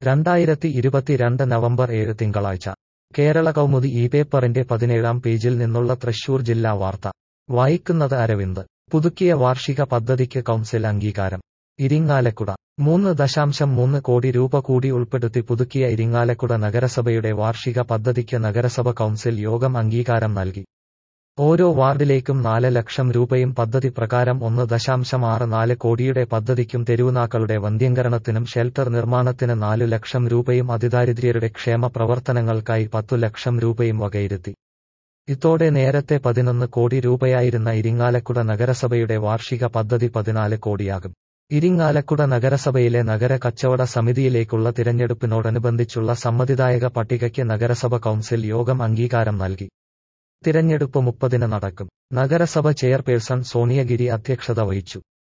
2022 November 7 തിങ്കളാഴ്ച കേരള കൗമുദി ഈ പേപ്പറിന്റെ 17-ാം പേജിൽ നിന്നുള്ള തൃശൂർ ജില്ലാ വാർത്ത വായിക്കുന്നത് അരവിന്ദ്. പുതുക്കിയ വാർഷിക പദ്ധതിക്ക് കൗൺസിൽ അംഗീകാരം. ഇരിങ്ങാലക്കുട 3.3 കോടി രൂപ കൂടി ഉൾപ്പെടുത്തി പുതുക്കിയ ഇരിങ്ങാലക്കുട നഗരസഭയുടെ വാർഷിക പദ്ധതിക്ക് നഗരസഭ കൗൺസിൽ യോഗം അംഗീകാരം നൽകി. ഓരോ വാർഡിലേക്കും 4 ലക്ഷം രൂപയും പദ്ധതി പ്രകാരം 1.64 കോടിയുടെ പദ്ധതിക്കും തെരുവുനാക്കളുടെ വന്ധ്യംകരണത്തിനും ഷെൽട്ടർ നിർമ്മാണത്തിന് 4 ലക്ഷം രൂപയും അതിദാരിദ്ര്യരുടെ ക്ഷേമ പ്രവർത്തനങ്ങൾക്കായി 10 ലക്ഷം രൂപയും വകയിരുത്തി. ഇതോടെ നേരത്തെ 11 കോടി രൂപയായിരുന്ന ഇരിങ്ങാലക്കുട നഗരസഭയുടെ വാർഷിക പദ്ധതി 14 കോടിയാകും. ഇരിങ്ങാലക്കുട നഗരസഭയിലെ നഗര കച്ചവട സമിതിയിലേക്കുള്ള തിരഞ്ഞെടുപ്പിനോടനുബന്ധിച്ചുള്ള സമ്മതിദായക പട്ടികയ്ക്ക് നഗരസഭ കൗൺസിൽ യോഗം അംഗീകാരം നൽകി. തിരഞ്ഞെടുപ്പ് 30-ന് നടക്കും. നഗരസഭ ചെയർപേഴ്സൺ സോണിയ ഗിരി അധ്യക്ഷത വഹിച്ചു.